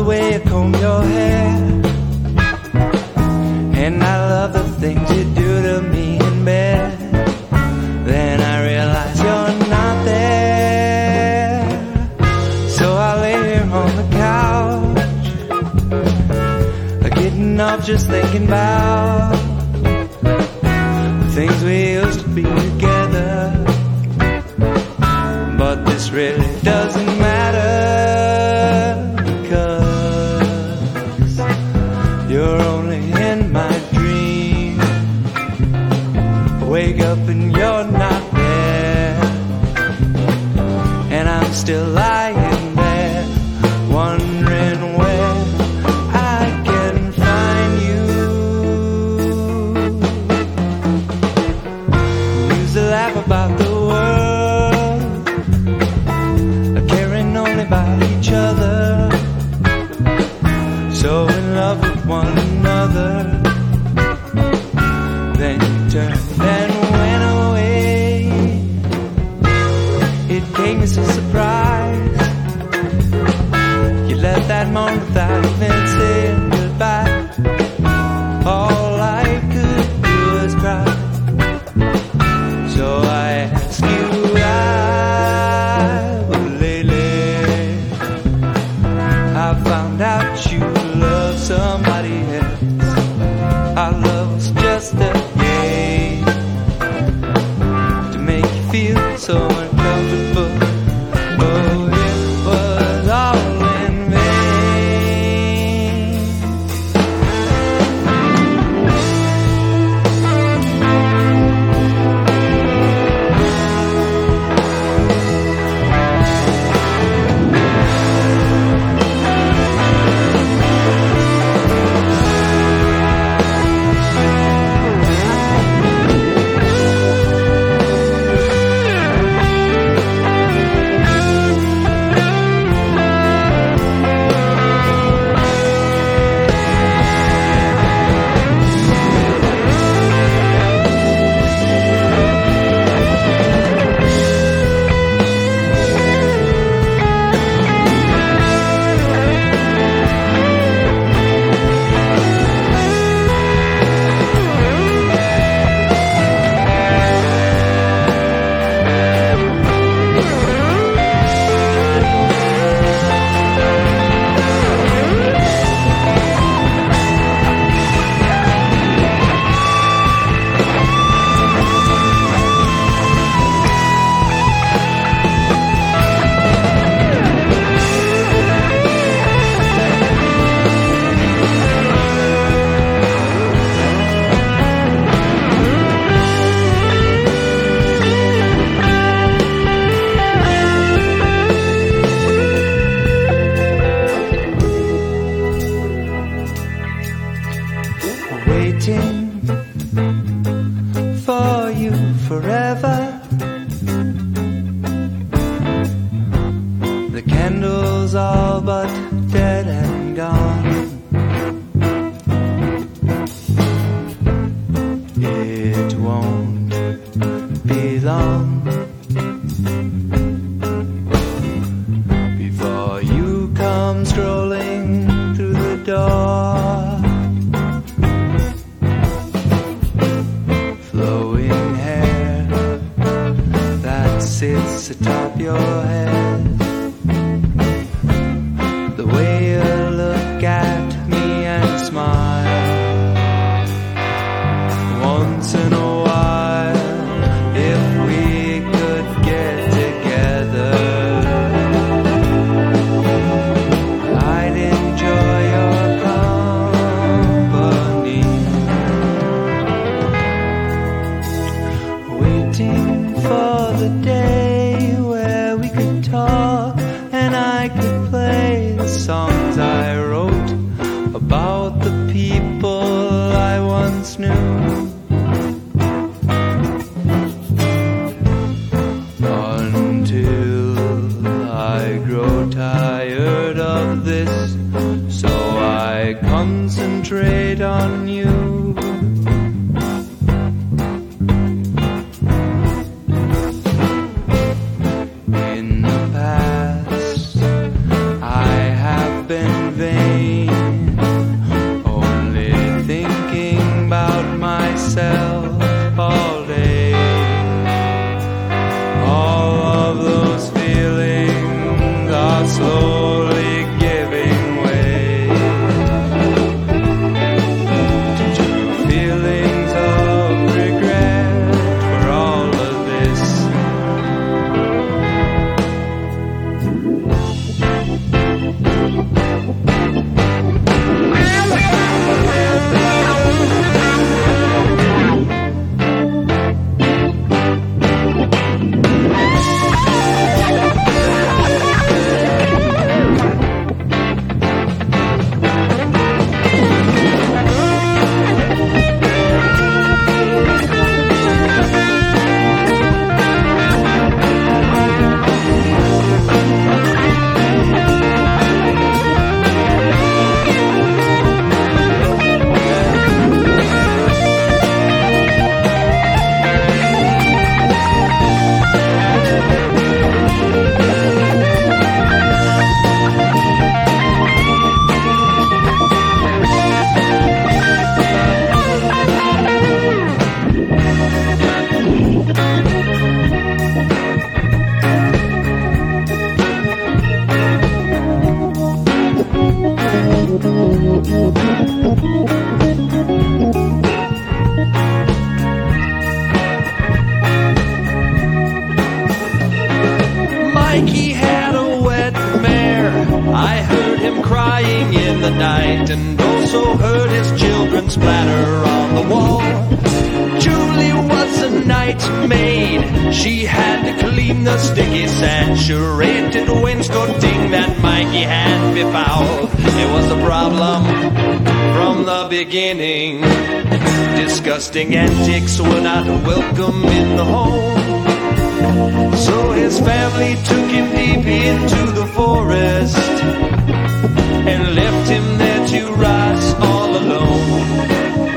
way you comb your hair, and I love the things you do to me in bed. Then I realize you're not there, so I lay here on the couch, getting up just thinking about the things we used to be together. But this really doesn't matter, because you're only in my dream. I wake up and you're not there, and I'm still lying there, wondering where I can find you. We used to laugh about the world, caring only about each other, so in love with one another. Then you turned and went away. It came as a surprise. You left that moment without even saying goodbye. All I could do was cry. So I ask you why. But lately I found out you love somebody else. Our love was just a game to make you feel so uncomfortable. Oh, it was all in vain. Waiting for you forever. The candle's all but dead and gone. It won't be long before you come strolling through the door. Flowing hair that sits atop your head. The way you look at me and smile. Once in a while, if we could get together, I'd enjoy your company. Waiting for the day where we could talk and I could play the songs I wrote about the people I once knew. Until I grow tired of this, so I concentrate on you. In the past, I have been vain. crying in the night, and also heard his children splatter on the wall. Julie was a night maid. She had to clean the sticky saturated wainscoting that Mikey had befouled. It was a problem from the beginning. Disgusting antics were not welcome in the home. So his family took him deep into the forest and left him there to rise all alone.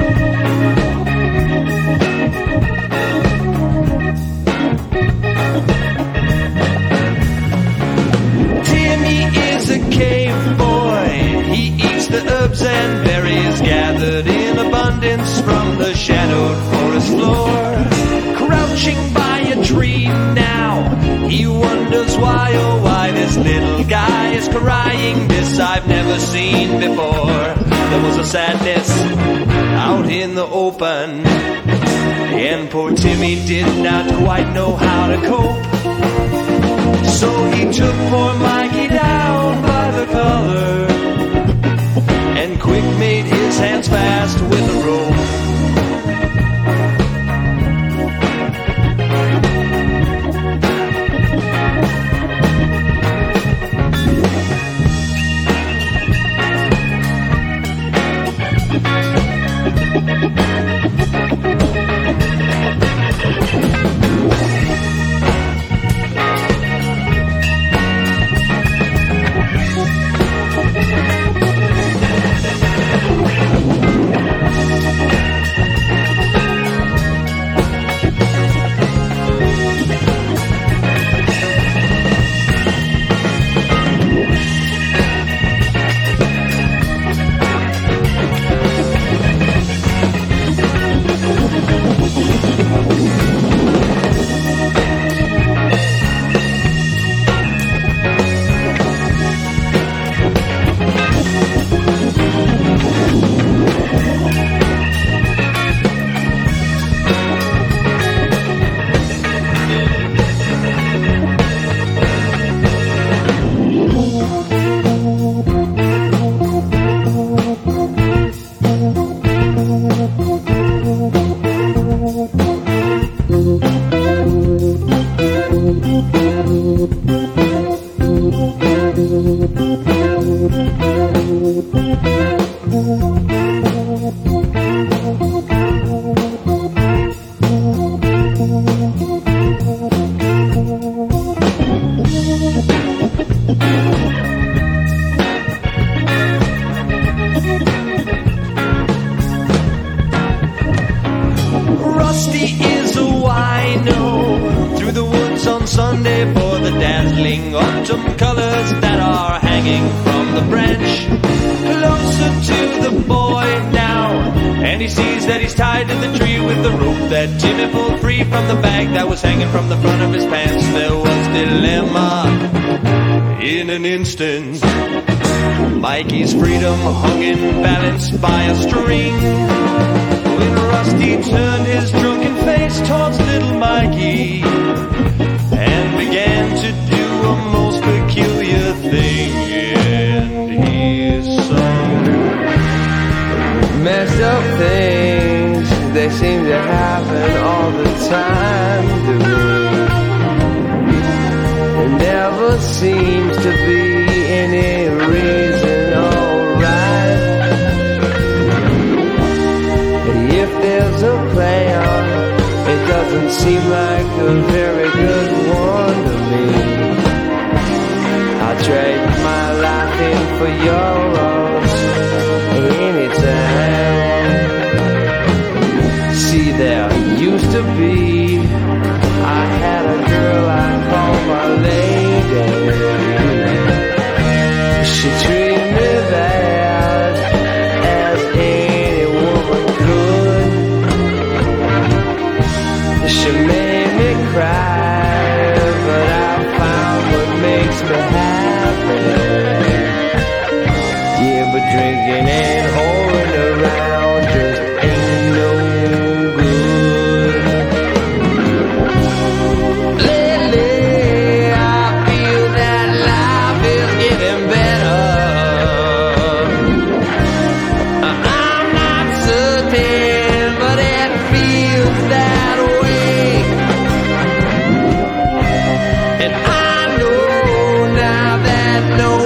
Timmy is a cave boy. He eats the herbs and berries gathered in abundance from the shadowed forest floor. Crouching by a tree now, he wonders why, oh why this little guy is crying. This I've never seen before. There was a sadness out in the open, and poor Timmy did not quite know how to cope. So he took poor Mikey down by the collar and quick made his hands fast with a rope. From the front of his pants, there was dilemma in an instant. Mikey's freedom hung in balance by a string. When Rusty turned his drunken face towards little Mikey and began to do a most peculiar thing, and he sung messed up things. They seem to happen all the time to me. There never seems to be any reason, alright. If there's a plan, it doesn't seem like a very good one to me. I'll trade my life in for yours anytime. See, there used to be, I had a girl I called my lady. She treated me bad as any woman could. She made me cry, but I found what makes me happy. Yeah. know